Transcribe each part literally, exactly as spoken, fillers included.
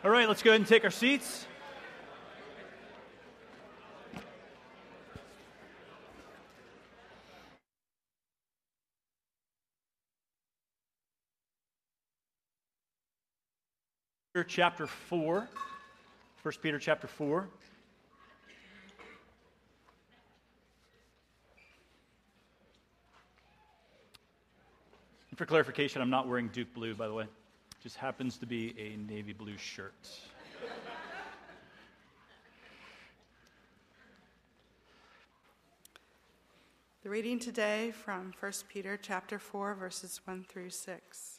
All right, let's go ahead and take our seats. Chapter four, First Peter chapter four. And for clarification, I'm not wearing Duke blue, by the way. It just happens to be a navy blue shirt. The reading today from First Peter chapter four, verses one through six.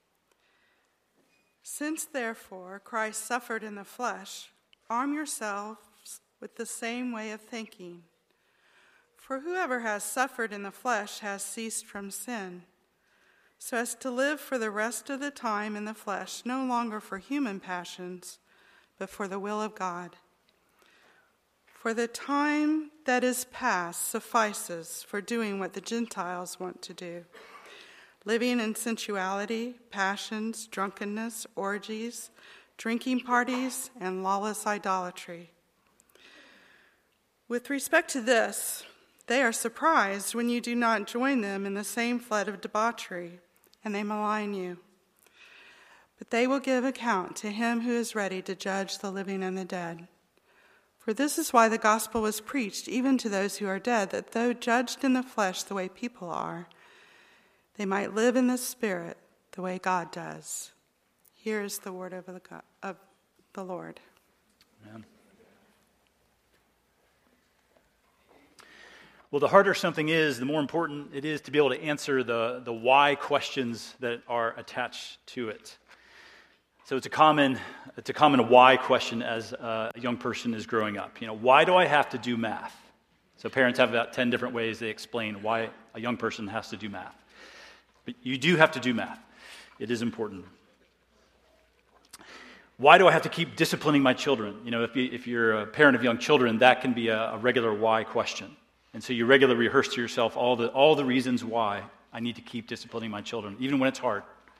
Since, therefore, Christ suffered in the flesh, arm yourselves with the same way of thinking. For whoever has suffered in the flesh has ceased from sin, so as to live for the rest of the time in the flesh, no longer for human passions, but for the will of God. For the time that is past suffices for doing what the Gentiles want to do, living in sensuality, passions, drunkenness, orgies, drinking parties, and lawless idolatry. With respect to this, they are surprised when you do not join them in the same flood of debauchery, and they malign you. But they will give account to him who is ready to judge the living and the dead. For this is why the gospel was preached even to those who are dead, that though judged in the flesh the way people are, they might live in the Spirit the way God does. Here is the word of the, God, of the Lord. Amen. Well, the harder something is, the more important it is to be able to answer the, the why questions that are attached to it. So it's a common it's a common why question as a young person is growing up. You know, why do I have to do math? So parents have about ten different ways they explain why a young person has to do math. But you do have to do math. It is important. Why do I have to keep disciplining my children? You know, if, you, if you're a parent of young children, that can be a, a regular why question. And so you regularly rehearse to yourself all the all the reasons why I need to keep disciplining my children, even when it's hard.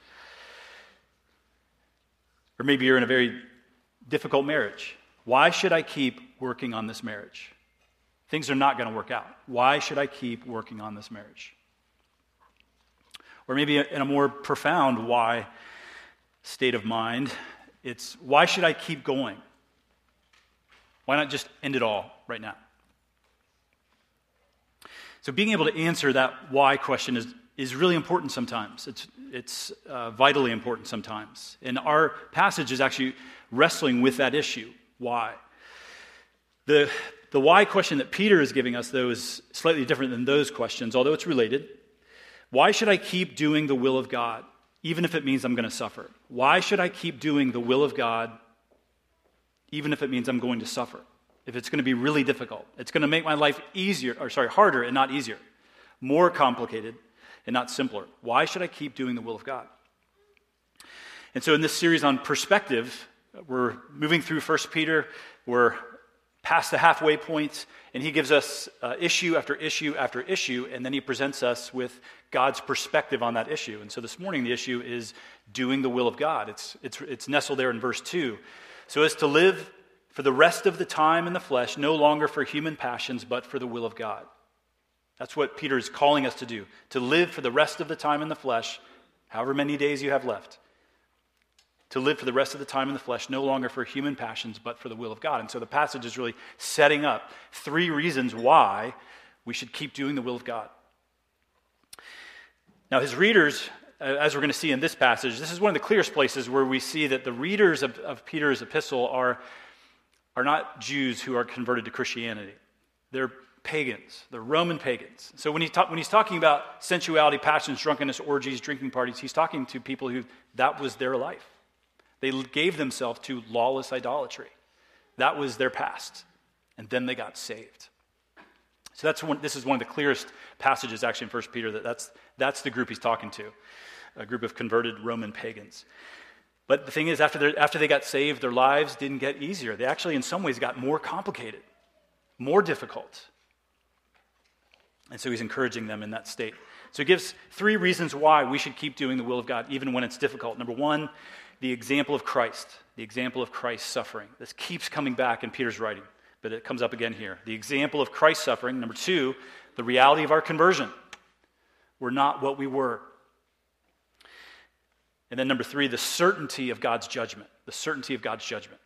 Or maybe you're in a very difficult marriage. Why should I keep working on this marriage? Things are not going to work out. Why should I keep working on this marriage? Or maybe in a more profound why state of mind, it's why should I keep going? Why not just end it all right now? So being able to answer that why question is, is really important sometimes. It's, it's uh, vitally important sometimes. And our passage is actually wrestling with that issue, why. The, the why question that Peter is giving us, though, is slightly different than those questions, although it's related. Why should I keep doing the will of God, even if it means I'm going to suffer? Why should I keep doing the will of God, even if it means I'm going to suffer? If it's going to be really difficult, it's going to make my life easier, or sorry, harder and not easier, more complicated and not simpler. Why should I keep doing the will of God? And so in this series on perspective, we're moving through First Peter, we're past the halfway point, and he gives us uh, issue after issue after issue, and then he presents us with God's perspective on that issue. And so this morning the issue is doing the will of God. It's, it's, it's nestled there in verse two. So as to live for the rest of the time in the flesh, no longer for human passions, but for the will of God. That's what Peter is calling us to do, to live for the rest of the time in the flesh, however many days you have left, to live for the rest of the time in the flesh, no longer for human passions, but for the will of God. And so the passage is really setting up three reasons why we should keep doing the will of God. Now, his readers, as we're going to see in this passage, this is one of the clearest places where we see that the readers of, of Peter's epistle are, are not Jews who are converted to Christianity. They're pagans. They're Roman pagans. So when, he ta- when he's talking about sensuality, passions, drunkenness, orgies, drinking parties, he's talking to people who that was their life. They gave themselves to lawless idolatry. That was their past. And then they got saved. So that's one, this is one of the clearest passages actually in First Peter that that's, that's the group he's talking to, a group of converted Roman pagans. But the thing is, after, after they got saved, their lives didn't get easier. They actually in some ways got more complicated, more difficult. And so he's encouraging them in that state. So he gives three reasons why we should keep doing the will of God, even when it's difficult. Number one, the example of Christ, the example of Christ's suffering. This keeps coming back in Peter's writing, but it comes up again here. The example of Christ's suffering. Number two, the reality of our conversion. We're not what we were. And then number three, the certainty of God's judgment. The certainty of God's judgment.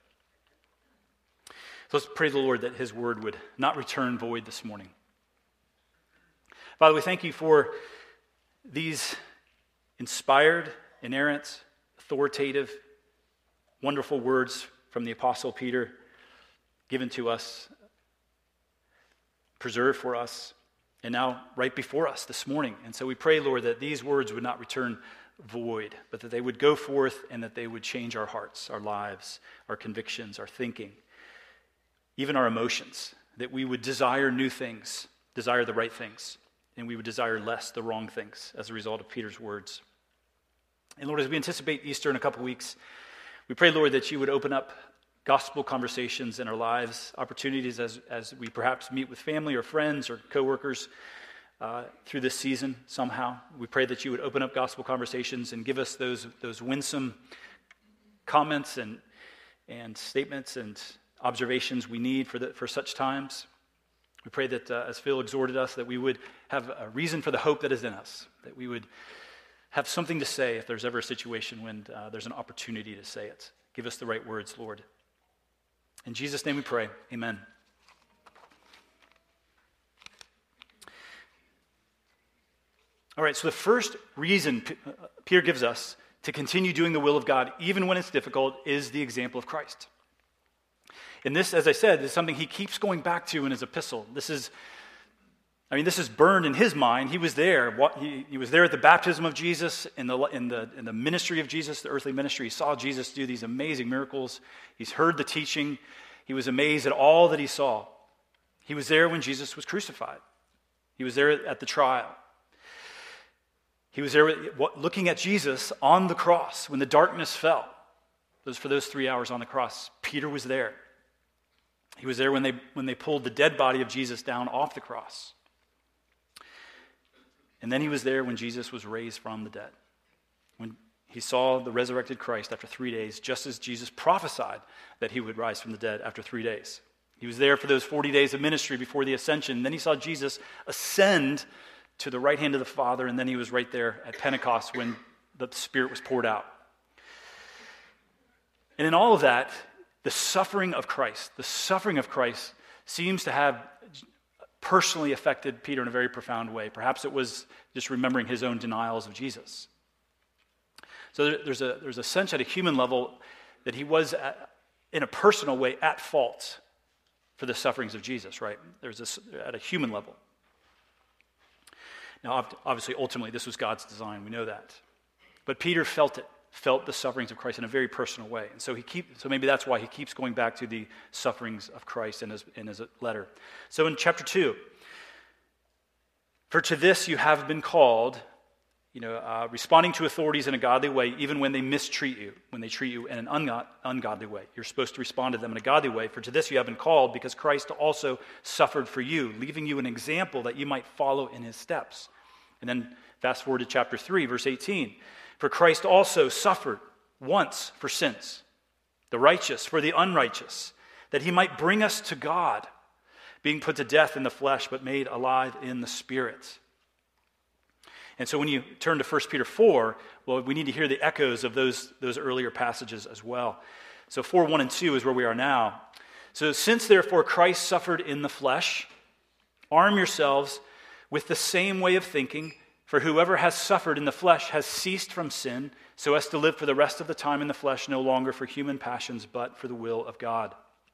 So let's pray to the Lord that his word would not return void this morning. Father, we thank you for these inspired, inerrant, authoritative, wonderful words from the Apostle Peter, given to us, preserved for us, and now right before us this morning. And so we pray, Lord, that these words would not return void, but that they would go forth and that they would change our hearts, our lives, our convictions, our thinking, even our emotions, that we would desire new things, desire the right things, and we would desire less the wrong things as a result of Peter's words. And Lord, as we anticipate Easter in a couple weeks, we pray, Lord, that you would open up gospel conversations in our lives, opportunities as, as we perhaps meet with family or friends or coworkers uh, through this season somehow. We pray that you would open up gospel conversations and give us those, those winsome comments and, and statements and observations we need for, the, for such times. We pray that, uh, as Phil exhorted us, that we would have a reason for the hope that is in us, that we would have something to say if there's ever a situation when uh, there's an opportunity to say it. Give us the right words, Lord. In Jesus' name we pray. Amen. All right, so the first reason P- uh, Peter gives us to continue doing the will of God, even when it's difficult, is the example of Christ. And this, as I said, is something he keeps going back to in his epistle. This is, I mean, this is burned in his mind. He was there. What, he, he was there at the baptism of Jesus, in the, in, the, in the ministry of Jesus, the earthly ministry. He saw Jesus do these amazing miracles. He's heard the teaching. He was amazed at all that he saw. He was there when Jesus was crucified. He was there at the trial. He was there looking at Jesus on the cross when the darkness fell. Those for those three hours on the cross. Peter was there. He was there when they when they pulled the dead body of Jesus down off the cross. And then he was there when Jesus was raised from the dead. When he saw the resurrected Christ after three days, just as Jesus prophesied that he would rise from the dead after three days. He was there for those forty days of ministry before the ascension. And then he saw Jesus ascend to the right hand of the Father, and then he was right there at Pentecost when the Spirit was poured out. And in all of that, the suffering of Christ, the suffering of Christ seems to have personally affected Peter in a very profound way. Perhaps it was just remembering his own denials of Jesus. So there's a, there's a sense at a human level that he was, at, in a personal way, at fault for the sufferings of Jesus, right? There's this at a human level. Now, obviously, ultimately, this was God's design. We know that. But Peter felt it. Felt the sufferings of Christ in a very personal way. And so he keep, so maybe that's why he keeps going back to the sufferings of Christ in his, in his letter. So in chapter two, for to this you have been called, you know, uh, responding to authorities in a godly way, even when they mistreat you, when they treat you in an ungod, ungodly way. You're supposed to respond to them in a godly way. For to this you have been called, because Christ also suffered for you, leaving you an example that you might follow in his steps. And then fast forward to chapter three, verse eighteen. For Christ also suffered once for sins, the righteous for the unrighteous, that he might bring us to God, being put to death in the flesh, but made alive in the Spirit. And so when you turn to First Peter four, well, we need to hear the echoes of those, those earlier passages as well. So four, one, and two is where we are now. So since therefore Christ suffered in the flesh, arm yourselves with the same way of thinking. For whoever has suffered in the flesh has ceased from sin, so as to live for the rest of the time in the flesh, no longer for human passions, but for the will of God.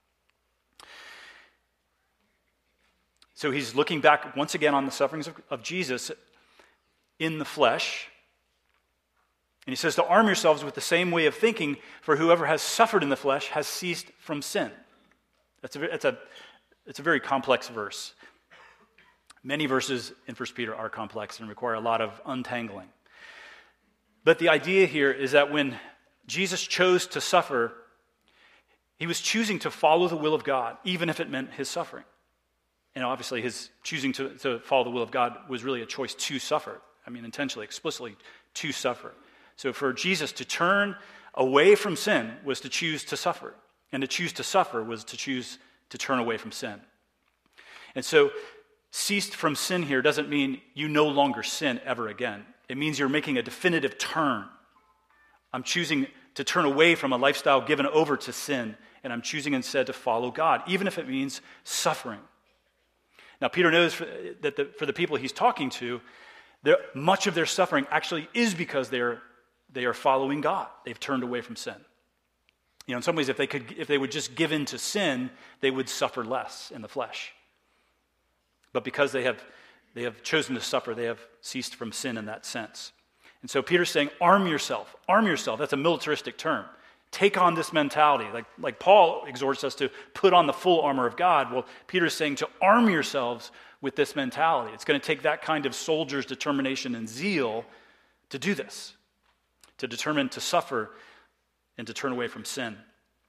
So he's looking back once again on the sufferings of, of Jesus in the flesh. And he says to arm yourselves with the same way of thinking, for whoever has suffered in the flesh has ceased from sin. That's a, that's a, it's a very complex verse. Many verses in First Peter are complex and require a lot of untangling. But the idea here is that when Jesus chose to suffer, he was choosing to follow the will of God, even if it meant his suffering. And obviously his choosing to, to follow the will of God was really a choice to suffer. I mean, intentionally, explicitly, to suffer. So for Jesus to turn away from sin was to choose to suffer. And to choose to suffer was to choose to turn away from sin. And so, ceased from sin here doesn't mean you no longer sin ever again. It means you're making a definitive turn. I'm choosing to turn away from a lifestyle given over to sin, and I'm choosing instead to follow God, even if it means suffering. Now, Peter knows for, that the, for the people he's talking to, much of their suffering actually is because they're they are following God. They've turned away from sin. You know, in some ways, if they could, if they would just give in to sin, they would suffer less in the flesh. But because they have they have chosen to suffer, they have ceased from sin in that sense. And so Peter's saying, arm yourself. Arm yourself. That's a militaristic term. Take on this mentality. Like, like Paul exhorts us to put on the full armor of God. Well, Peter's saying to arm yourselves with this mentality. It's going to take that kind of soldier's determination and zeal to do this, to determine to suffer and to turn away from sin.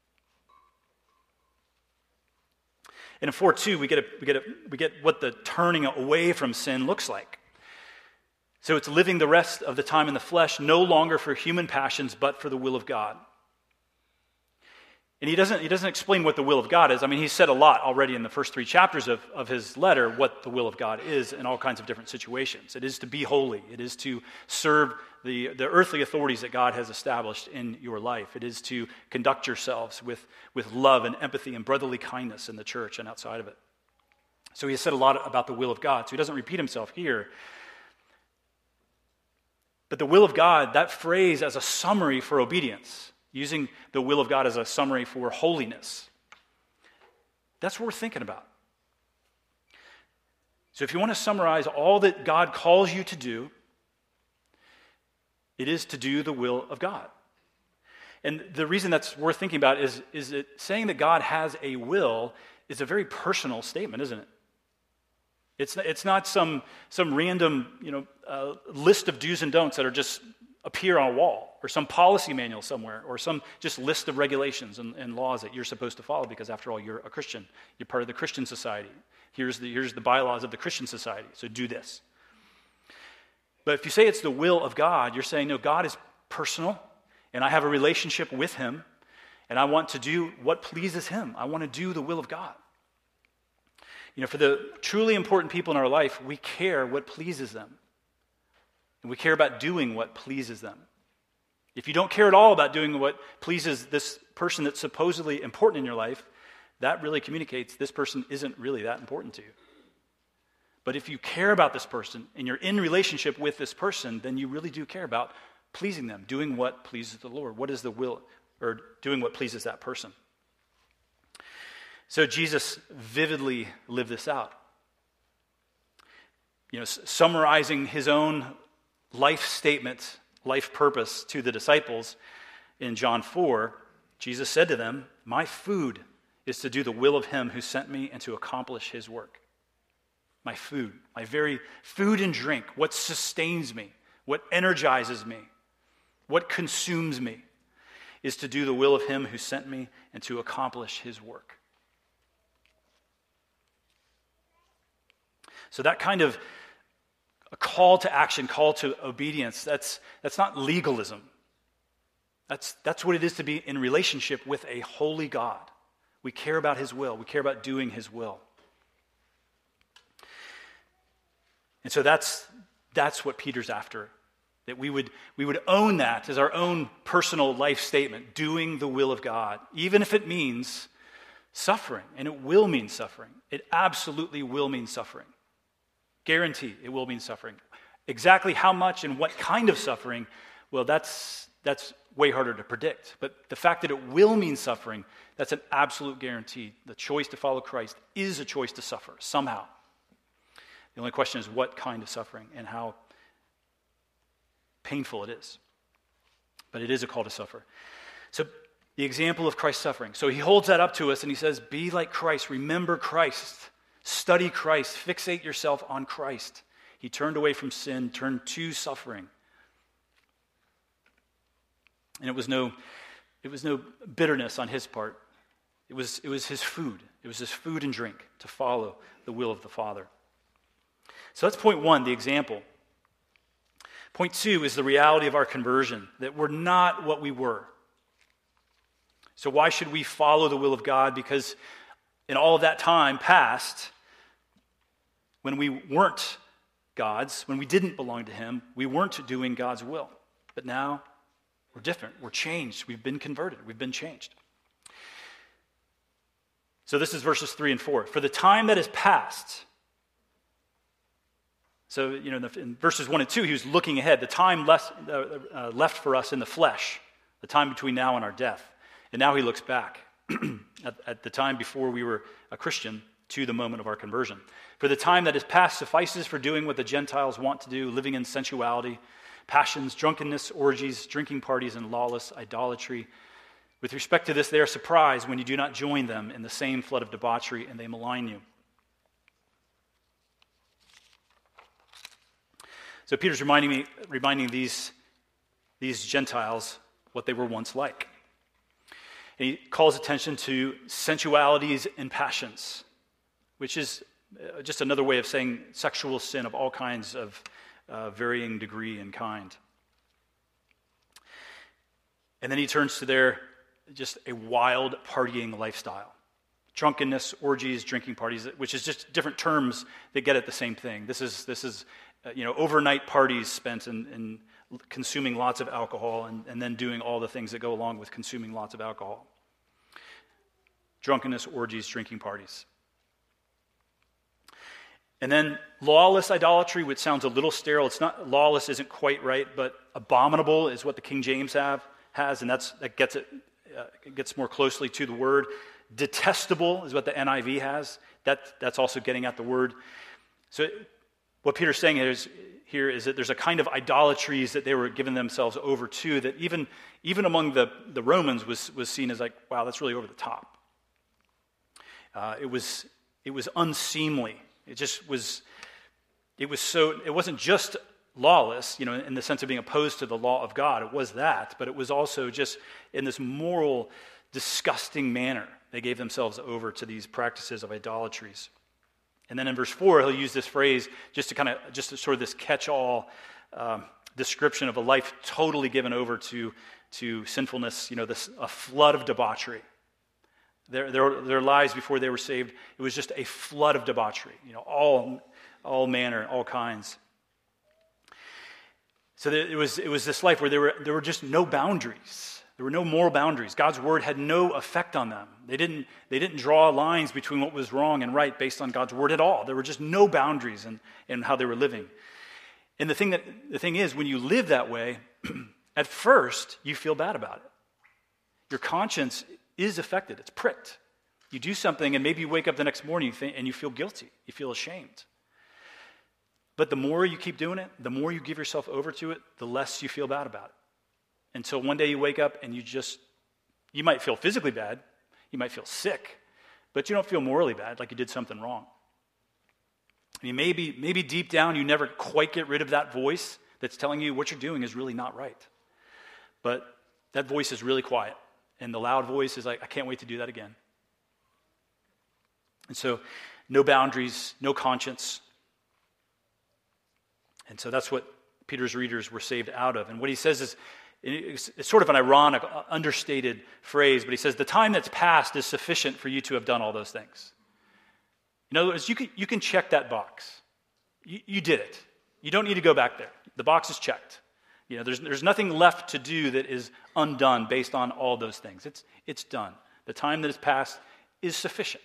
And in four two, we get a, we get a, we get what the turning away from sin looks like. So it's living the rest of the time in the flesh, no longer for human passions, but for the will of God. And he doesn't, he doesn't explain what the will of God is. I mean, he's said a lot already in the first three chapters of, of his letter what the will of God is in all kinds of different situations. It is to be holy. It is to serve the, the earthly authorities that God has established in your life. It is to conduct yourselves with, with love and empathy and brotherly kindness in the church and outside of it. So he has said a lot about the will of God. So he doesn't repeat himself here. But the will of God, that phrase as a summary for obedience, using the will of God as a summary for holiness, that's what we're thinking about. So if you want to summarize all that God calls you to do, it is to do the will of God. And the reason that's worth thinking about is, is that saying that God has a will is a very personal statement, isn't it? It's, it's not some, some random, you know, uh, list of do's and don'ts that are just appear on a wall, or some policy manual somewhere, or some just list of regulations and, and laws that you're supposed to follow because, after all, you're a Christian. You're part of the Christian society. Here's the, here's the bylaws of the Christian society, so do this. But if you say it's the will of God, you're saying, no, God is personal, and I have a relationship with him, and I want to do what pleases him. I want to do the will of God. You know, for the truly important people in our life, we care what pleases them. And we care about doing what pleases them. If you don't care at all about doing what pleases this person that's supposedly important in your life, that really communicates this person isn't really that important to you. But if you care about this person and you're in relationship with this person, then you really do care about pleasing them, doing what pleases the Lord. What is the will, or doing what pleases that person? So Jesus vividly lived this out. You know, summarizing his own life statement, life purpose to the disciples in John four, Jesus said to them, "My food is to do the will of him who sent me and to accomplish his work." My food, my very food and drink, what sustains me, what energizes me, what consumes me, is to do the will of him who sent me and to accomplish his work. So that kind of a call to action, call to obedience, that's, that's not legalism. That's, that's what it is to be in relationship with a holy God. We care about his will. We care about doing his will. And so that's, that's what Peter's after, that we would, we would own that as our own personal life statement, doing the will of God, even if it means suffering, and it will mean suffering. It absolutely will mean suffering. Guarantee it will mean suffering. Exactly how much and what kind of suffering, well, that's that's way harder to predict. But the fact that it will mean suffering, that's an absolute guarantee. The choice to follow Christ is a choice to suffer somehow. The only question is what kind of suffering and how painful it is. But it is a call to suffer. So the example of Christ's suffering. So he holds that up to us and he says, be like Christ, remember Christ. Study Christ. Fixate yourself on Christ. He turned away from sin, turned to suffering. And it was no, it was no bitterness on his part. It was, it was his food. It was his food and drink to follow the will of the Father. So that's point one, the example. Point two is the reality of our conversion, that we're not what we were. So why should we follow the will of God? Because in all of that time past, when we weren't God's, when we didn't belong to him, we weren't doing God's will. But now we're different. We're changed. We've been converted. We've been changed. So this is verses three and four. For the time that is past. So, you know, in, the, in verses one and two, he was looking ahead. The time less, uh, uh, left for us in the flesh, the time between now and our death. And now he looks back at, at the time before we were a Christian to the moment of our conversion. For the time that is past suffices for doing what the Gentiles want to do, living in sensuality, passions, drunkenness, orgies, drinking parties, and lawless idolatry. With respect to this, they are surprised when you do not join them in the same flood of debauchery, and they malign you. So Peter's reminding me, reminding these, these Gentiles what they were once like. And he calls attention to sensualities and passions, which is just another way of saying sexual sin of all kinds of uh, varying degree and kind. And then he turns to their just a wild partying lifestyle. Drunkenness, orgies, drinking parties, which is just different terms that get at the same thing. This is, this is uh, you know, overnight parties spent in, in consuming lots of alcohol and, and then doing all the things that go along with consuming lots of alcohol. Drunkenness, orgies, drinking parties. And then lawless idolatry, which sounds a little sterile. It's not, lawless isn't quite right, but abominable is what the King James have has, and that's that gets it, uh, it gets more closely to the word. Detestable is what the N I V has. That that's also getting at the word. So what Peter's saying is here is that there's a kind of idolatries that they were giving themselves over to that even even among the, the Romans was was seen as like, wow, that's really over the top. Uh, it was it was unseemly. It just was. It was so. It wasn't just lawless, you know, in the sense of being opposed to the law of God. It was that, but it was also just in this moral, disgusting manner. They gave themselves over to these practices of idolatries. And then in verse four, he'll use this phrase just to kind of, just to sort of this catch-all um, description of a life totally given over to, to sinfulness, you know, this a flood of debauchery. Their, their, their lives before they were saved, it was just a flood of debauchery, you know, all, all manner, all kinds. So there, it was it was this life where there were there were just no boundaries. There were no moral boundaries. God's word had no effect on them. They didn't they didn't draw lines between what was wrong and right based on God's word at all. There were just no boundaries in, in how they were living. And the thing that the thing is, when you live that way, at first you feel bad about it. Your conscience is affected. It's pricked. You do something, and maybe you wake up the next morning and you feel guilty. You feel ashamed. But the more you keep doing it, the more you give yourself over to it, the less you feel bad about it. Until one day you wake up and you just, you might feel physically bad, you might feel sick, but you don't feel morally bad, like you did something wrong. I mean, maybe, maybe deep down you never quite get rid of that voice that's telling you what you're doing is really not right. But that voice is really quiet, and the loud voice is like, I can't wait to do that again. And so, no boundaries, no conscience. And so that's what Peter's readers were saved out of. And what he says is, it's sort of an ironic, understated phrase, but he says, the time that's passed is sufficient for you to have done all those things. In other words, you can, you can check that box. You, you did it. You don't need to go back there. The box is checked. You know, there's, there's nothing left to do that is undone based on all those things. It's, it's done. The time that has passed is sufficient.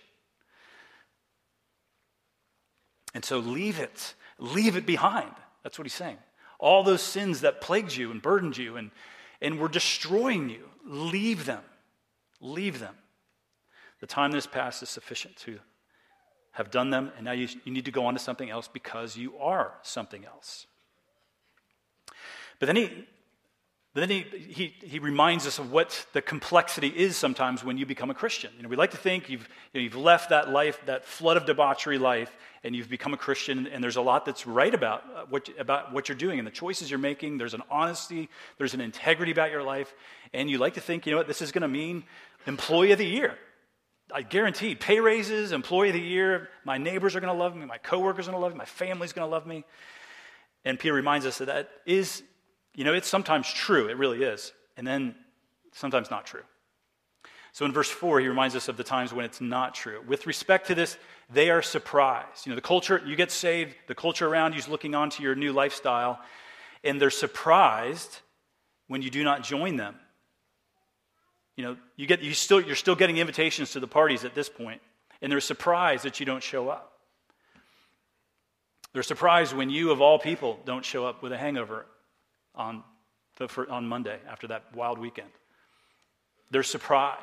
And so leave it. Leave it behind. That's what he's saying. All those sins that plagued you and burdened you and, and were destroying you, leave them. Leave them. The time that has passed is sufficient to have done them, and now you, you need to go on to something else because you are something else. But then he then he, he he reminds us of what the complexity is sometimes when you become a Christian. You know, we like to think you've you know, you've left that life, that flood of debauchery life, and you've become a Christian, and there's a lot that's right about what about what you're doing and the choices you're making. There's an honesty, there's an integrity about your life, and you like to think, you know what, this is going to mean employee of the year. I guarantee pay raises, employee of the year, my neighbors are going to love me, my coworkers are going to love me, my family's going to love me. And Peter reminds us that that is, you know, it's sometimes true, it really is, and then sometimes not true. So in verse four, he reminds us of the times when it's not true. With respect to this, they are surprised. You know, the culture, you get saved, the culture around you is looking on to your new lifestyle, and they're surprised when you do not join them. You know, you get you still you're still getting invitations to the parties at this point, and they're surprised that you don't show up. They're surprised when you, of all people, don't show up with a hangover on the, for, on Monday after that wild weekend. They're surprised.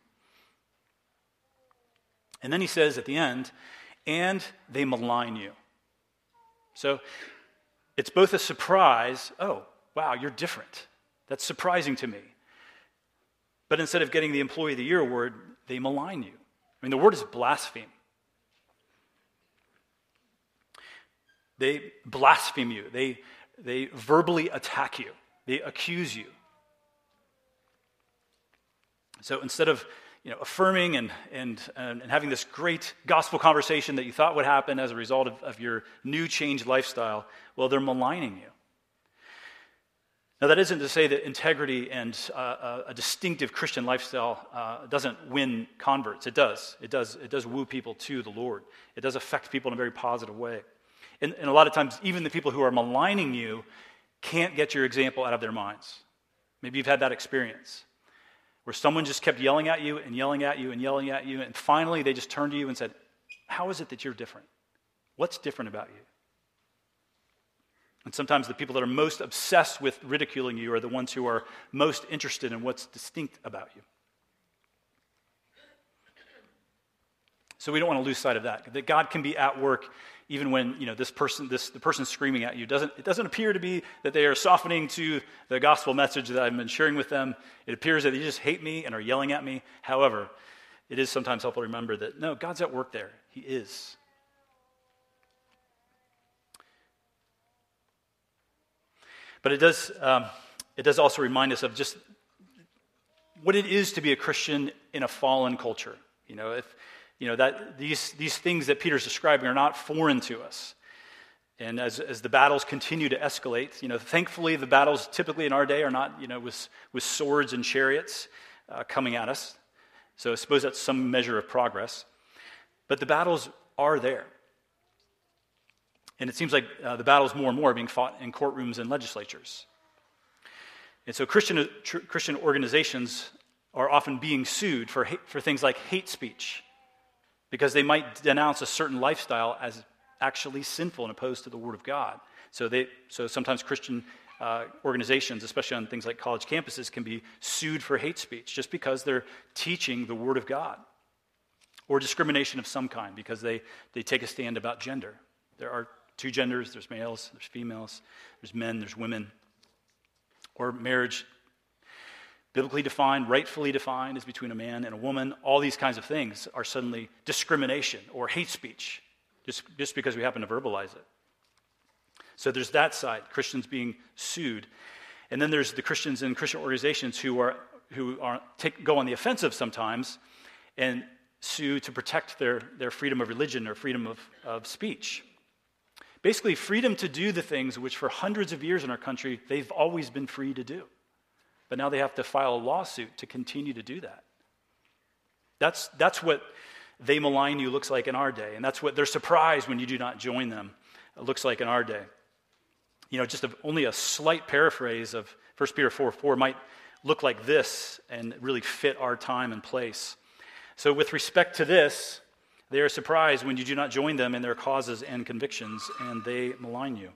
And then he says at the end, and they malign you. So it's both a surprise, oh, wow, you're different. That's surprising to me. But instead of getting the Employee of the Year award, they malign you. I mean, the word is blaspheme. They blaspheme you. They, they verbally attack you. They accuse you. So instead of you know, affirming and, and, and having this great gospel conversation that you thought would happen as a result of, of your new changed lifestyle, well, they're maligning you. Now, that isn't to say that integrity and uh, a distinctive Christian lifestyle uh, doesn't win converts. It does. It does. It does woo people to the Lord. It does affect people in a very positive way. And, and a lot of times, even the people who are maligning you can't get your example out of their minds. Maybe you've had that experience where someone just kept yelling at you and yelling at you and yelling at you, and finally they just turned to you and said, how is it that you're different? What's different about you? And sometimes the people that are most obsessed with ridiculing you are the ones who are most interested in what's distinct about you. So we don't want to lose sight of that, that God can be at work even when, you know, this person, this the person screaming at you, doesn't it doesn't appear to be that they are softening to the gospel message that I've been sharing with them. It appears that they just hate me and are yelling at me. However, it is sometimes helpful to remember that, no, God's at work there. He is. But it does um, it does also remind us of just what it is to be a Christian in a fallen culture. You know, if you know that these these things that Peter's describing are not foreign to us. And as as the battles continue to escalate, you know, thankfully the battles typically in our day are not, you know, with with swords and chariots uh, coming at us. So I suppose that's some measure of progress. But the battles are there. And it seems like uh, the battles more and more are being fought in courtrooms and legislatures. And so Christian tr- Christian organizations are often being sued for hate, for things like hate speech, because they might denounce a certain lifestyle as actually sinful and opposed to the Word of God. So they so sometimes Christian uh, organizations, especially on things like college campuses, can be sued for hate speech just because they're teaching the Word of God, or discrimination of some kind because they, they take a stand about gender. There are two genders, there's males, there's females, there's men, there's women. Or marriage, biblically defined, rightfully defined, is between a man and a woman. All these kinds of things are suddenly discrimination or hate speech, just, just because we happen to verbalize it. So there's that side, Christians being sued. And then there's the Christians in Christian organizations who are who are take, go on the offensive sometimes and sue to protect their, their freedom of religion or freedom of, of speech. Basically, freedom to do the things which for hundreds of years in our country, they've always been free to do. But now they have to file a lawsuit to continue to do that. That's, that's what they malign you looks like in our day. And that's what they're surprised when you do not join them it looks like in our day. You know, just a, only a slight paraphrase of First Peter four four might look like this and really fit our time and place. So with respect to this, they are surprised when you do not join them in their causes and convictions, and they malign you.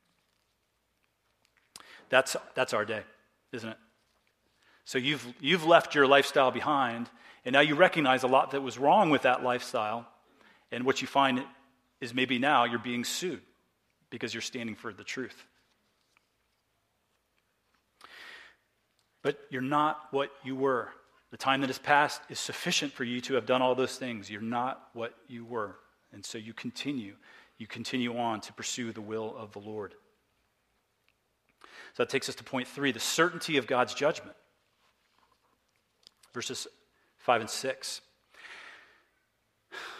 That's that's our day, isn't it? So you've you've left your lifestyle behind, and now you recognize a lot that was wrong with that lifestyle, and what you find is maybe now you're being sued because you're standing for the truth. But you're not what you were. The time that has passed is sufficient for you to have done all those things. You're not what you were. And so you continue. You continue on to pursue the will of the Lord. So that takes us to point three, the certainty of God's judgment. Verses five and six.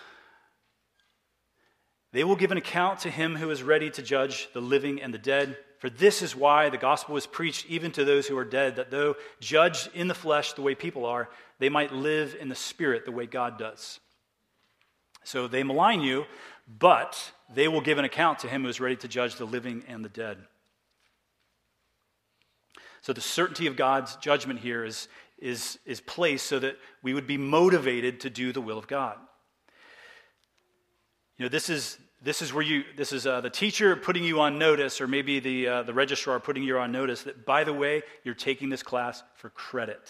They will give an account to him who is ready to judge the living and the dead. "For this is why the gospel was preached even to those who are dead, that though judged in the flesh the way people are, they might live in the spirit the way God does. So they malign you, but they will give an account to him who is ready to judge the living and the dead." So the certainty of God's judgment here is, is, is placed so that we would be motivated to do the will of God. You know, this is this is where you this is uh, the teacher putting you on notice, or maybe the uh, the registrar putting you on notice that, by the way, you're taking this class for credit.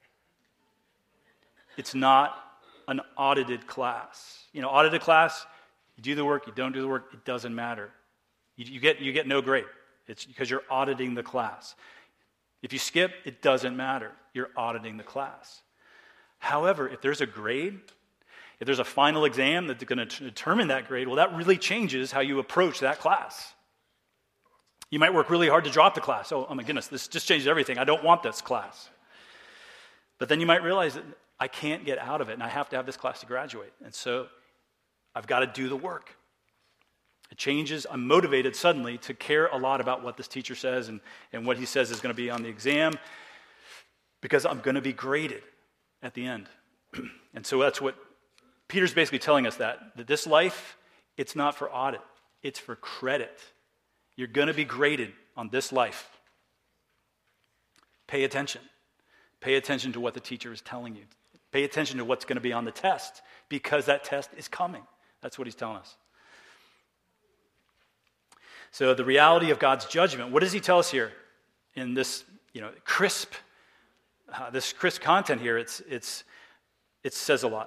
It's not an audited class. You know, audited class, you do the work, you don't do the work, it doesn't matter. You, you get you get no grade. It's because you're auditing the class. If you skip, it doesn't matter. You're auditing the class. However, if there's a grade, if there's a final exam that's going to determine that grade, well, that really changes how you approach that class. You might work really hard to drop the class. Oh, oh my goodness, this just changes everything. I don't want this class. But then you might realize that I can't get out of it, and I have to have this class to graduate. And so I've got to do the work. It changes. I'm motivated suddenly to care a lot about what this teacher says and, and what he says is going to be on the exam, because I'm going to be graded at the end. And so that's what Peter's basically telling us, that, that this life, it's not for audit. It's for credit. You're going to be graded on this life. Pay attention. Pay attention to what the teacher is telling you. Pay attention to what's going to be on the test, because that test is coming. That's what he's telling us. So the reality of God's judgment, what does he tell us here in this, you know, crisp, uh, this crisp content here? It's it's it says a lot.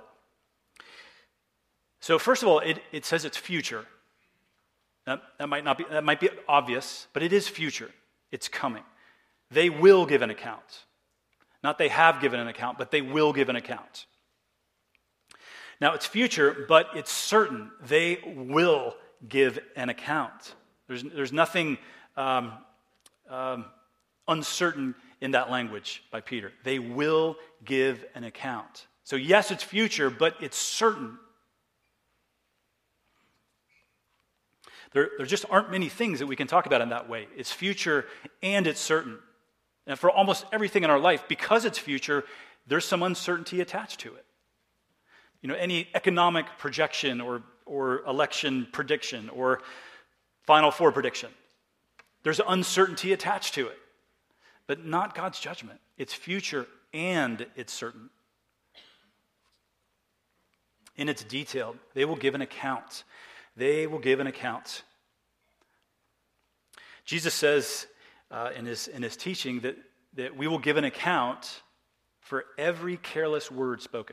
So first of all, it, it says it's future. That, that might not be that might be obvious, but it is future. It's coming. They will give an account. Not they have given an account, but they will give an account. Now it's future, but it's certain. They will give an account. There's, there's nothing um, um, uncertain in that language by Peter. They will give an account. So yes, it's future, but it's certain. There, there just aren't many things that we can talk about in that way. It's future and it's certain. And for almost everything in our life, because it's future, there's some uncertainty attached to it. You know, any economic projection or, or election prediction or Final Four prediction, there's uncertainty attached to it. But not God's judgment. It's future and it's certain. And it's detailed. They will give an account. They will give an account. Jesus says uh, in his in his teaching that, that we will give an account for every careless word spoken.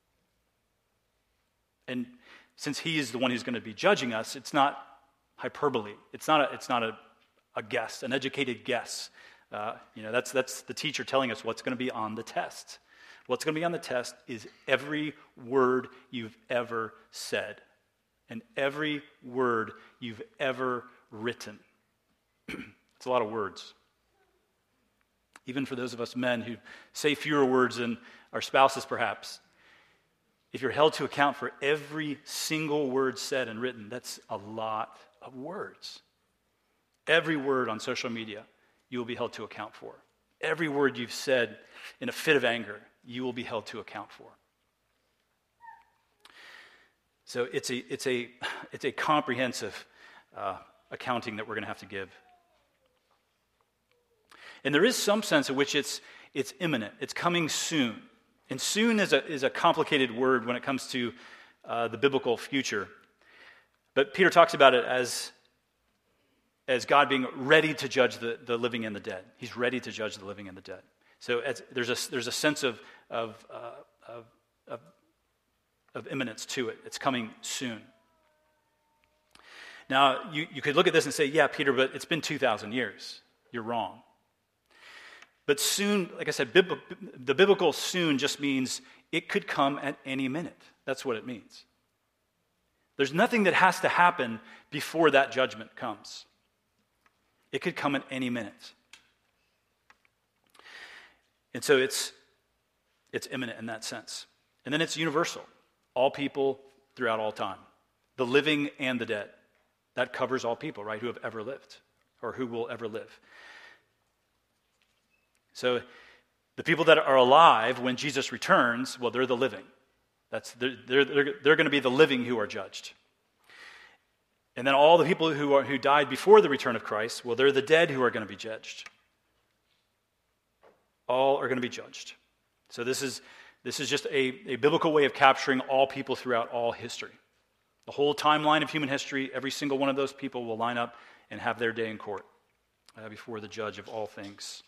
And since he is the one who's going to be judging us, it's not hyperbole. It's not a, it's not a, a guess, an educated guess. Uh, you know, that's that's the teacher telling us what's going to be on the test. What's going to be on the test is every word you've ever said and every word you've ever written. It's a lot of words. Even for those of us men who say fewer words than our spouses perhaps, if you're held to account for every single word said and written, that's a lot of words. Every word on social media, you will be held to account for. Every word you've said in a fit of anger, you will be held to account for. So it's a it's a it's a comprehensive uh, accounting that we're going to have to give. And there is some sense in which it's it's imminent. It's coming soon. And soon is a is a complicated word when it comes to uh, the biblical future. But Peter talks about it as, as God being ready to judge the, the living and the dead. He's ready to judge the living and the dead. So as, there's a there's a sense of of, uh, of of of imminence to it. It's coming soon. Now you, you could look at this and say, yeah, Peter, but it's been two thousand years. You're wrong. But soon, like I said, bib- the biblical soon just means it could come at any minute. That's what it means. There's nothing that has to happen before that judgment comes. It could come at any minute. And so it's it's imminent in that sense. And then it's universal. All people throughout all time. The living and the dead. That covers all people, right, who have ever lived or who will ever live. So the people that are alive when Jesus returns, well, they're the living. That's they're, they're, they're, they're going to be the living who are judged. And then all the people who are who died before the return of Christ, well, they're the dead who are going to be judged. All are going to be judged. So this is this is just a, a biblical way of capturing all people throughout all history. The whole timeline of human history, every single one of those people will line up and have their day in court uh, before the judge of all things.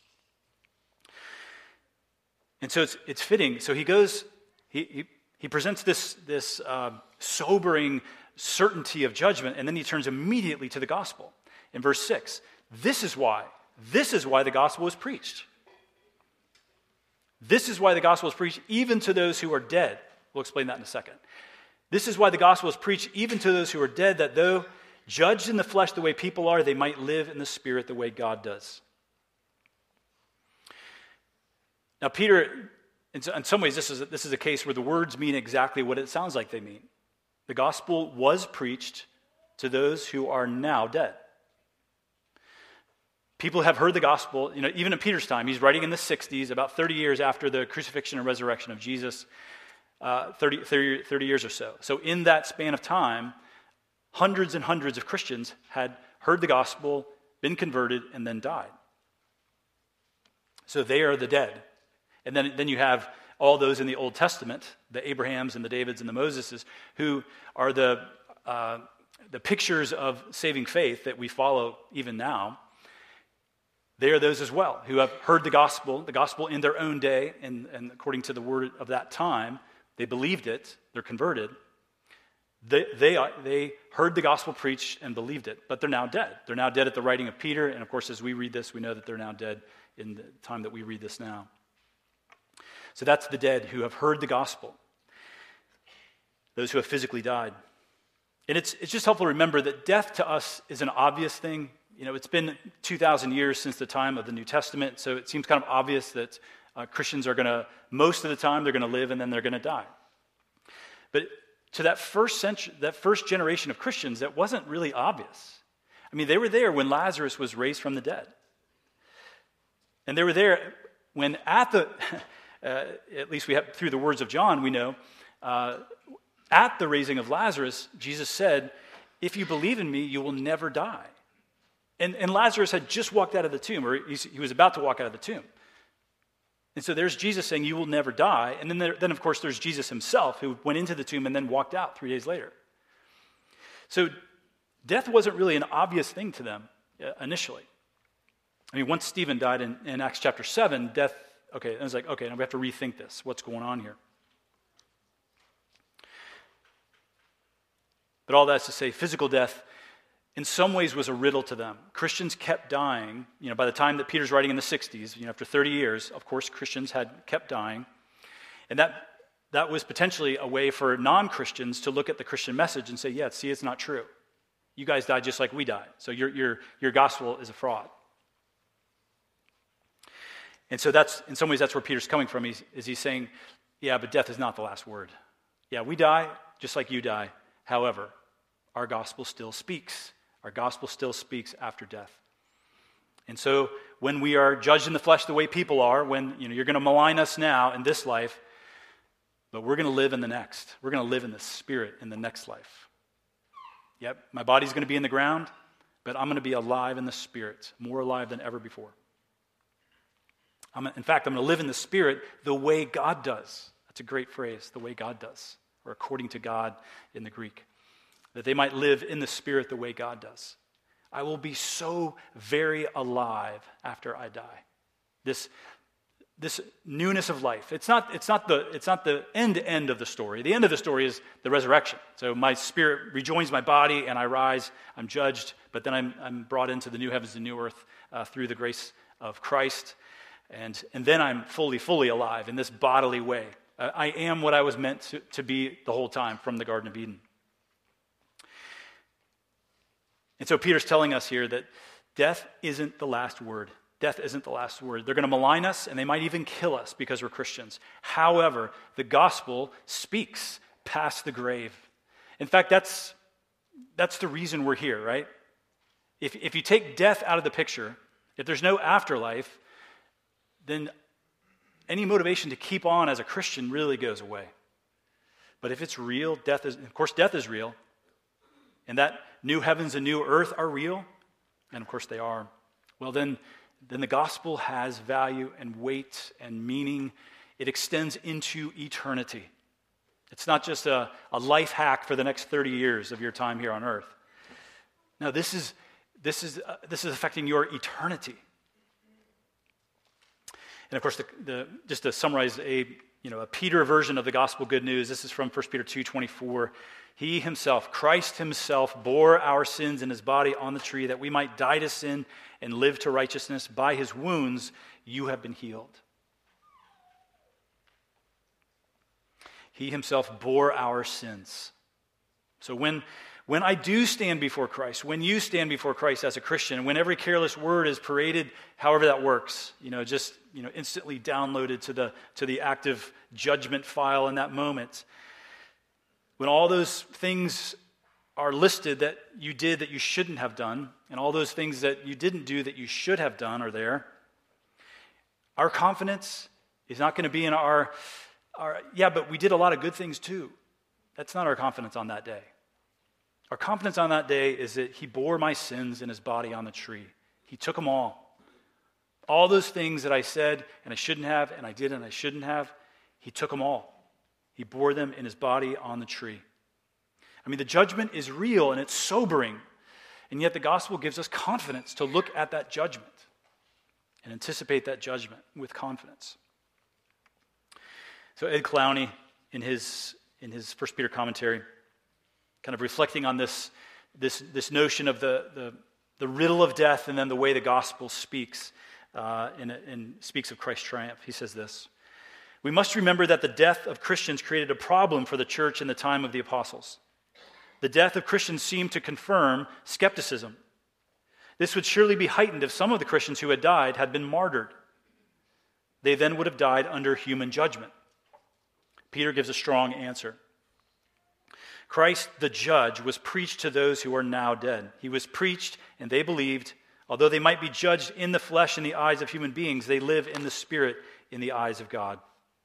And so it's it's fitting. So he goes, he he, he presents this this uh, sobering certainty of judgment, and then he turns immediately to the gospel. In verse six, this is why, this is why the gospel was preached. This is why the gospel is preached even to those who are dead. We'll explain that in a second. This is why the gospel is preached even to those who are dead, that though judged in the flesh the way people are, they might live in the spirit the way God does. Now, Peter, in some ways, this is, a, this is a case where the words mean exactly what it sounds like they mean. The gospel was preached to those who are now dead. People have heard the gospel, you know, even in Peter's time. He's writing in the sixties, about thirty years after the crucifixion and resurrection of Jesus, uh, thirty, thirty, thirty years or so. So in that span of time, hundreds and hundreds of Christians had heard the gospel, been converted, and then died. So they are the dead. And then, then you have all those in the Old Testament, the Abrahams and the Davids and the Moseses, who are the, uh, the pictures of saving faith that we follow even now. They are those as well who have heard the gospel, the gospel in their own day, and, and according to the word of that time, they believed it, they're converted. They, they, they heard the gospel preached and believed it, but they're now dead. They're now dead at the writing of Peter, and of course, as we read this, we know that they're now dead in the time that we read this now. So that's the dead who have heard the gospel, those who have physically died. And it's, it's just helpful to remember that death to us is an obvious thing. You know, it's been two thousand years since the time of the New Testament, so it seems kind of obvious that uh, Christians are going to, most of the time, they're going to live and then they're going to die. But to that first century, that first generation of Christians, that wasn't really obvious. I mean, they were there when Lazarus was raised from the dead. And they were there when at the, uh, at least we have, through the words of John, we know, uh, at the raising of Lazarus, Jesus said, "If you believe in me, you will never die." And, and Lazarus had just walked out of the tomb, or he was about to walk out of the tomb. And so there's Jesus saying, "You will never die." And then, there, then of course, there's Jesus himself, who went into the tomb and then walked out three days later. So death wasn't really an obvious thing to them uh, initially. I mean, once Stephen died in, in Acts chapter seven, death, okay, I was like, okay, now we have to rethink this. What's going on here? But all that's to say, physical death in some ways was a riddle to them. Christians kept dying. You know, by the time that Peter's writing in the sixties, you know, after thirty years, of course, Christians had kept dying. And that that was potentially a way for non-Christians to look at the Christian message and say, yeah, see, it's not true. You guys died just like we died. So your your your gospel is a fraud. And so that's, in some ways, that's where Peter's coming from. He's, is he's saying, yeah, but death is not the last word. Yeah, we die just like you die. However, our gospel still speaks. Our gospel still speaks after death. And so when we are judged in the flesh the way people are, when you know you're going to malign us now in this life, but we're going to live in the next. We're going to live in the spirit in the next life. Yep, my body's going to be in the ground, but I'm going to be alive in the spirit, more alive than ever before. I'm, in fact, I'm going to live in the spirit the way God does. That's a great phrase, the way God does, or according to God in the Greek. That they might live in the spirit the way God does. I will be so very alive after I die. This, this newness of life. It's not, it's not the, it's not the end end of the story. The end of the story is the resurrection. So my spirit rejoins my body and I rise. I'm judged, but then I'm, I'm brought into the new heavens and new earth uh, through the grace of Christ. And, and then I'm fully, fully alive in this bodily way. Uh, I am what I was meant to, to be the whole time from the Garden of Eden. And so Peter's telling us here that death isn't the last word. Death isn't the last word. They're going to malign us, and they might even kill us because we're Christians. However, the gospel speaks past the grave. In fact, that's, that's the reason we're here, right? If, if you take death out of the picture, if there's no afterlife, then any motivation to keep on as a Christian really goes away. But if it's real, death is, of course, death is real. And that new heavens and new earth are real. And of course they are. Well, then, then the gospel has value and weight and meaning. It extends into eternity. It's not just a, a life hack for the next thirty years of your time here on earth. No, this is this is uh, this is affecting your eternity. And of course, the, the, just to summarize a you know a Peter version of the gospel good news, this is from First Peter two twenty-four. He himself, Christ himself, bore our sins in his body on the tree that we might die to sin and live to righteousness. By his wounds you have been healed. He himself bore our sins. So when, when I do stand before Christ, when you stand before Christ as a Christian, when every careless word is paraded, however that works, you know, just you know, instantly downloaded to the to the active judgment file in that moment, when all those things are listed that you did that you shouldn't have done, and all those things that you didn't do that you should have done are there, our confidence is not going to be in our Our, yeah, but we did a lot of good things too. That's not our confidence on that day. Our confidence on that day is that he bore my sins in his body on the tree. He took them all. All those things that I said and I shouldn't have, and I did and I shouldn't have, he took them all. He bore them in his body on the tree. I mean, the judgment is real and it's sobering, and yet the gospel gives us confidence to look at that judgment and anticipate that judgment with confidence. So Ed Clowney, in his in his First Peter commentary, kind of reflecting on this this this notion of the the, the riddle of death and then the way the gospel speaks uh, and, and speaks of Christ's triumph, he says this: "We must remember that the death of Christians created a problem for the church in the time of the apostles. The death of Christians seemed to confirm skepticism. This would surely be heightened if some of the Christians who had died had been martyred. They then would have died under human judgment." Peter gives a strong answer. Christ, the judge, was preached to those who are now dead. He was preached, and they believed. Although they might be judged in the flesh in the eyes of human beings, they live in the spirit in the eyes of God.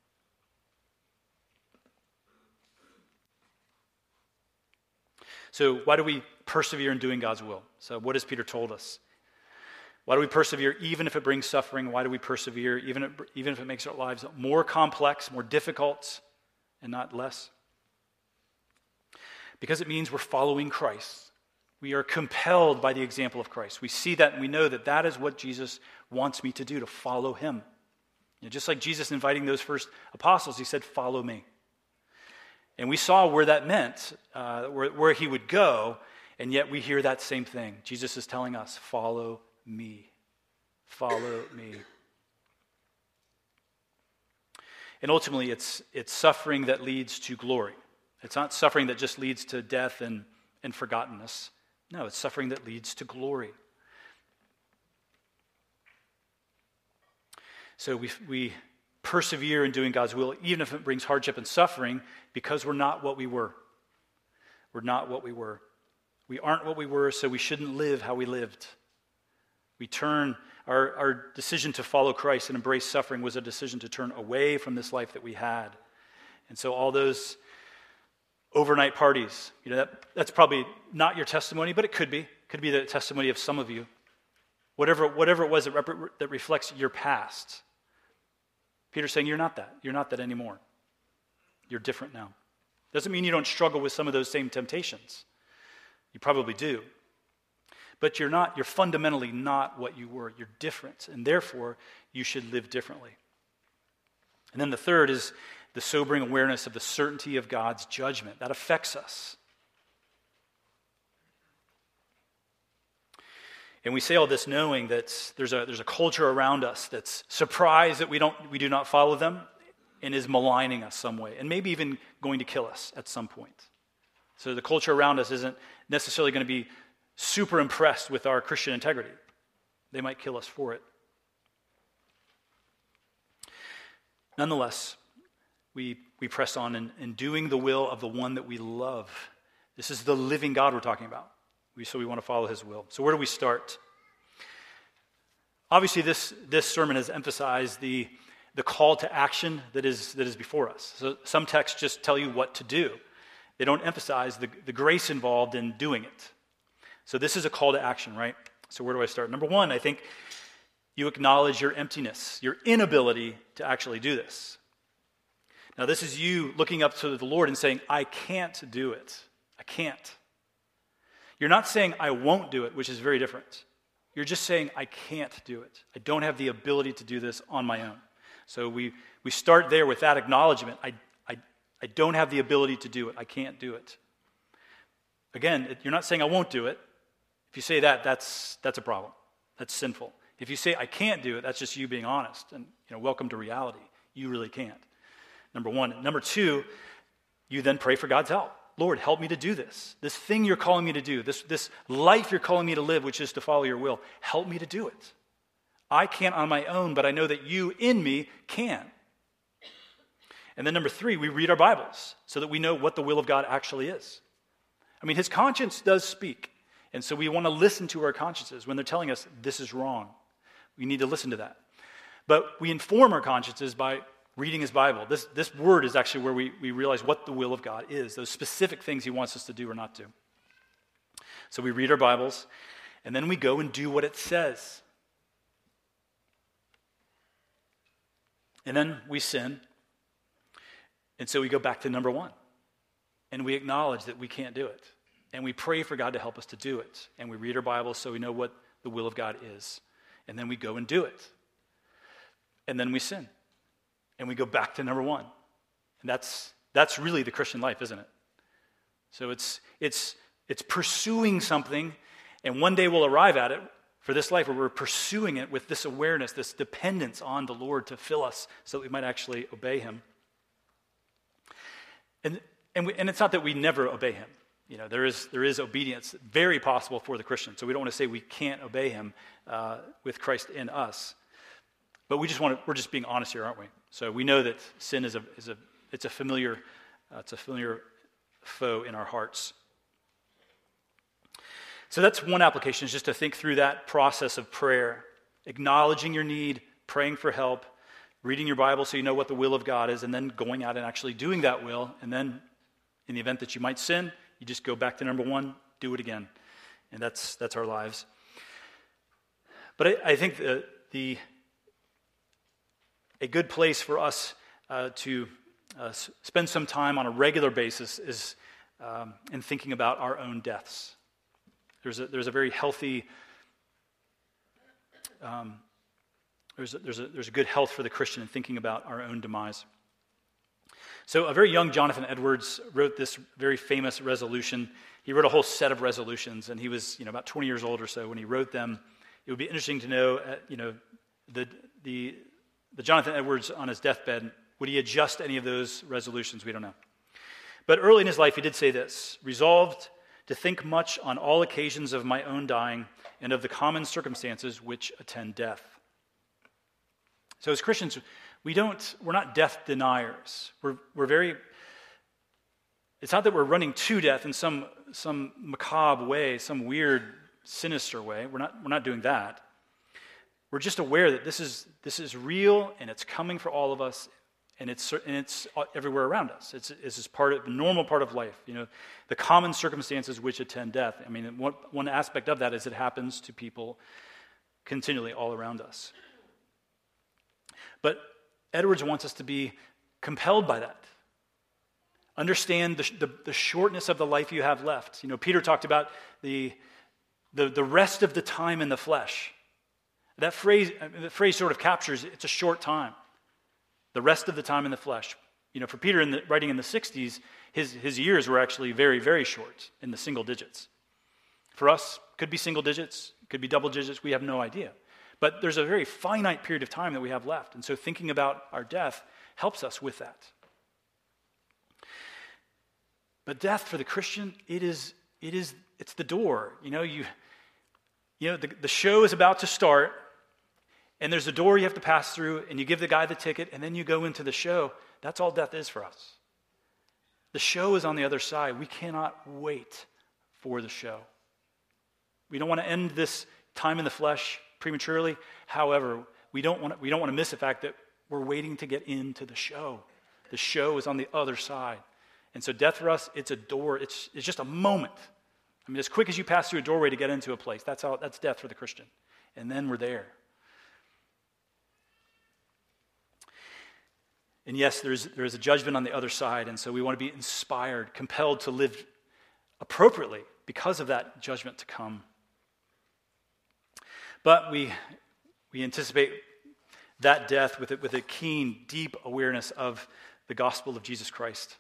So why do we persevere in doing God's will? So what has Peter told us? Why do we persevere even if it brings suffering? Why do we persevere even if, even if it makes our lives more complex, more difficult, and not less? Because it means we're following Christ. We are compelled by the example of Christ. We see that and we know that that is what Jesus wants me to do, to follow him. You know, just like Jesus inviting those first apostles, he said, "Follow me." And we saw where that meant, uh, where, where he would go, and yet we hear that same thing. Jesus is telling us, follow me. Follow me. And ultimately, it's it's suffering that leads to glory. It's not suffering that just leads to death and, and forgottenness. No, it's suffering that leads to glory. So we we persevere in doing God's will, even if it brings hardship and suffering, because we're not what we were. We're not what we were. We aren't what we were, so we shouldn't live how we lived. We turn, our, our decision to follow Christ and embrace suffering was a decision to turn away from this life that we had. And so all those overnight parties, you know, that, that's probably not your testimony, but it could be. It could be the testimony of some of you. Whatever, whatever it was that, rep- that reflects your past. Peter's saying, you're not that. You're not that anymore. You're different now. Doesn't mean you don't struggle with some of those same temptations. You probably do. But you're not, you're fundamentally not what you were. You're different, and therefore you should live differently. And then the third is the sobering awareness of the certainty of God's judgment. That affects us. And we say all this knowing that there's a there's a culture around us that's surprised that we don't we do not follow them and is maligning us some way, and maybe even going to kill us at some point. So the culture around us isn't necessarily going to be super impressed with our Christian integrity. They might kill us for it. Nonetheless, we we press on in, in doing the will of the one that we love. This is the living God we're talking about. We, so we want to follow his will. So where do we start? Obviously, this, this sermon has emphasized the, the call to action that is, that is before us. So some texts just tell you what to do. They don't emphasize the, the grace involved in doing it. So this is a call to action, right? So where do I start? Number one, I think you acknowledge your emptiness, your inability to actually do this. Now, this is you looking up to the Lord and saying, I can't do it. I can't. You're not saying, I won't do it, which is very different. You're just saying, I can't do it. I don't have the ability to do this on my own. So we, we start there with that acknowledgement. I, I, I don't have the ability to do it. I can't do it. Again, you're not saying, I won't do it. If you say that, that's, that's a problem. That's sinful. If you say, I can't do it, that's just you being honest. And, you know, welcome to reality. You really can't. Number one. Number two, you then pray for God's help. Lord, help me to do this. This thing you're calling me to do, this, this life you're calling me to live, which is to follow your will, help me to do it. I can't on my own, but I know that you in me can. And then number three, we read our Bibles so that we know what the will of God actually is. I mean, his conscience does speak. And so we want to listen to our consciences when they're telling us this is wrong. We need to listen to that. But we inform our consciences by reading his Bible. This, this word is actually where we, we realize what the will of God is, those specific things he wants us to do or not do. So we read our Bibles, and then we go and do what it says. And then we sin, and so we go back to number one, and we acknowledge that we can't do it, and we pray for God to help us to do it, and we read our Bibles so we know what the will of God is, and then we go and do it, and then we sin. And we go back to number one. And that's that's really the Christian life, isn't it? So it's it's it's pursuing something, and one day we'll arrive at it for this life where we're pursuing it with this awareness, this dependence on the Lord to fill us so that we might actually obey him. And and we, and it's not that we never obey him. You know, there is there is obedience very possible for the Christian. So we don't want to say we can't obey him uh, with Christ in us. But we just want to, we're just being honest here, aren't we? So we know that sin is a is a it's a familiar uh, it's a familiar foe in our hearts. So that's one application, is just to think through that process of prayer, acknowledging your need, praying for help, reading your Bible so you know what the will of God is, and then going out and actually doing that will. And then, in the event that you might sin, you just go back to number one, do it again, and that's that's our lives. But I, I think the the A good place for us uh, to uh, s- spend some time on a regular basis is um, in thinking about our own deaths. There's a, there's a very healthy, um, there's, a, there's, a, there's a good health for the Christian in thinking about our own demise. So a very young Jonathan Edwards wrote this very famous resolution. He wrote a whole set of resolutions, and he was you know about twenty years old or so when he wrote them. It would be interesting to know, uh, you know, the the The Jonathan Edwards on his deathbed, would he adjust any of those resolutions? We don't know. But early in his life, he did say this: resolved to think much on all occasions of my own dying and of the common circumstances which attend death. So as Christians, we don't, we're not death deniers. We're, we're very, it's not that we're running to death in some, some macabre way, some weird, sinister way. We're not, we're not doing that. We're just aware that this is this is real, and it's coming for all of us, and it's and it's everywhere around us. It's it's just part of the normal part of life. You know, the common circumstances which attend death. I mean, one one aspect of that is it happens to people continually all around us. But Edwards wants us to be compelled by that. Understand the the, the shortness of the life you have left. You know, Peter talked about the the the rest of the time in the flesh. That phrase, the phrase sort of captures, it's a short time. The rest of the time in the flesh. You know, for Peter, in the, writing in the sixties, his, his years were actually very, very short, in the single digits. For us, could be single digits, could be double digits, we have no idea. But there's a very finite period of time that we have left. And so thinking about our death helps us with that. But death for the Christian, it is, it is, it's the door. You know, you, you know, the, the show is about to start, and there's a door you have to pass through, and you give the guy the ticket, and then you go into the show. That's all death is for us. The show is on the other side. We cannot wait for the show. We don't want to end this time in the flesh prematurely. However, we don't want to, we don't want to miss the fact that we're waiting to get into the show. The show is on the other side. And so death for us, it's a door. It's, it's just a moment. I mean, as quick as you pass through a doorway to get into a place, that's how that's death for the Christian. And then we're there. And yes, there's there is a judgment on the other side, and so we want to be inspired, compelled to live appropriately because of that judgment to come. But we we anticipate that death with a, with a keen, deep awareness of the gospel of Jesus Christ.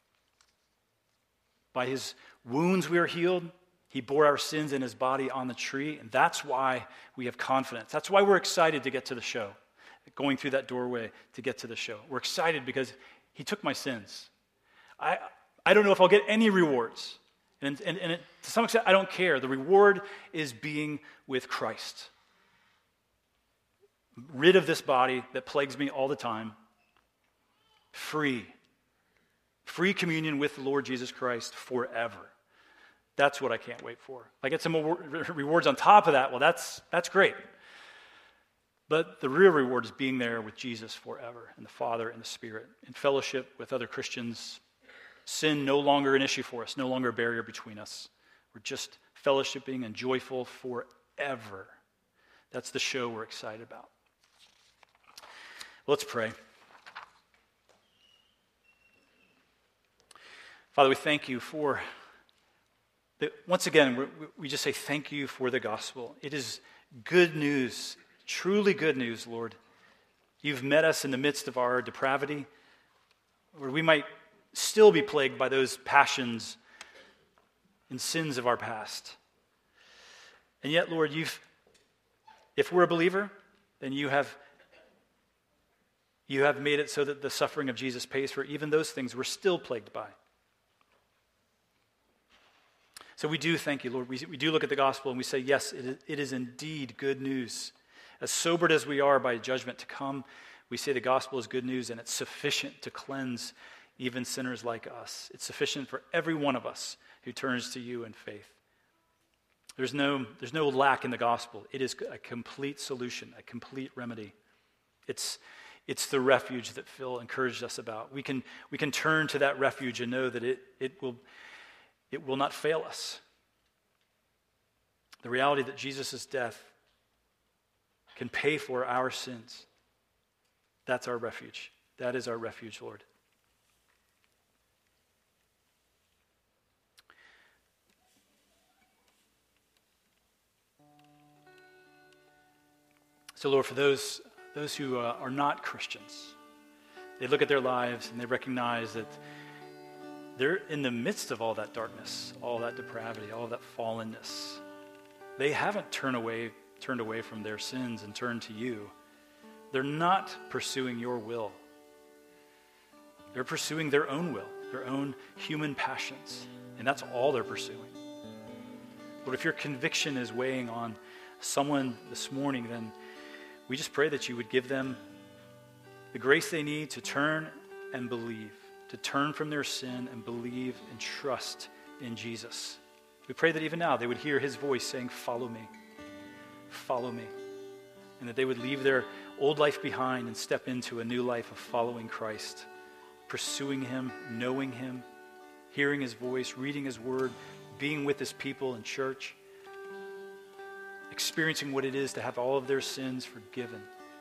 By his wounds we are healed. He bore our sins in his body on the tree, and that's why we have confidence. That's why we're excited to get to the show, going through that doorway to get to the show. We're excited because he took my sins. I I don't know if I'll get any rewards, and, and, and it, to some extent, I don't care. The reward is being with Christ. Rid of this body that plagues me all the time. Free. Free communion with the Lord Jesus Christ forever. That's what I can't wait for. If I get some rewards on top of that, well, that's that's great. But the real reward is being there with Jesus forever, and the Father and the Spirit, in fellowship with other Christians. Sin no longer an issue for us, no longer a barrier between us. We're just fellowshipping and joyful forever. That's the show we're excited about. Let's pray. Father, we thank you for, the, once again, we, we just say thank you for the gospel. It is good news, truly good news, Lord. You've met us in the midst of our depravity, where we might still be plagued by those passions and sins of our past. And yet, Lord, you've, if we're a believer, then you have You have made it so that the suffering of Jesus pays for even those things we're still plagued by. So we do thank you, Lord. We, we do look at the gospel and we say, yes, it is, it is indeed good news. As sobered as we are by judgment to come, we say the gospel is good news, and it's sufficient to cleanse even sinners like us. It's sufficient for every one of us who turns to you in faith. There's no, there's no lack in the gospel. It is a complete solution, a complete remedy. It's It's the refuge that Phil encouraged us about. We can we can turn to that refuge and know that it it will it will not fail us. The reality that Jesus' death can pay for our sins. That's our refuge. That is our refuge, Lord. So, Lord, for those Those who uh, are not Christians, they look at their lives and they recognize that they're in the midst of all that darkness, all that depravity, all that fallenness. They haven't turned away, turned away from their sins and turned to you. They're not pursuing your will. They're pursuing their own will, their own human passions, and that's all they're pursuing. But if your conviction is weighing on someone this morning, then we just pray that you would give them the grace they need to turn and believe, to turn from their sin and believe and trust in Jesus. We pray that even now they would hear his voice saying, follow me, follow me, and that they would leave their old life behind and step into a new life of following Christ, pursuing him, knowing him, hearing his voice, reading his word, being with his people in church, experiencing what it is to have all of their sins forgiven.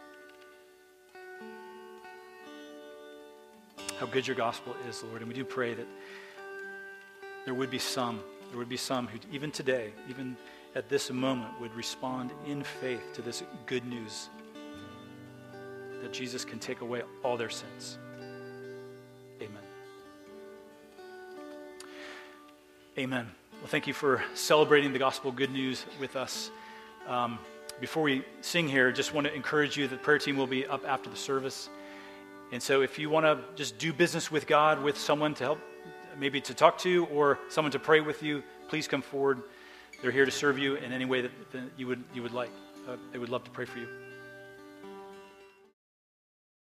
How good your gospel is, Lord. And we do pray that there would be some, there would be some who even today, even at this moment, would respond in faith to this good news that Jesus can take away all their sins. Amen. Amen. Well, thank you for celebrating the gospel good news with us. Um, before we sing here, just want to encourage you that the prayer team will be up after the service. And so if you want to just do business with God, with someone to help, maybe to talk to, or someone to pray with you, please come forward. They're here to serve you in any way that, that you would you would like. Uh, they would love to pray for you.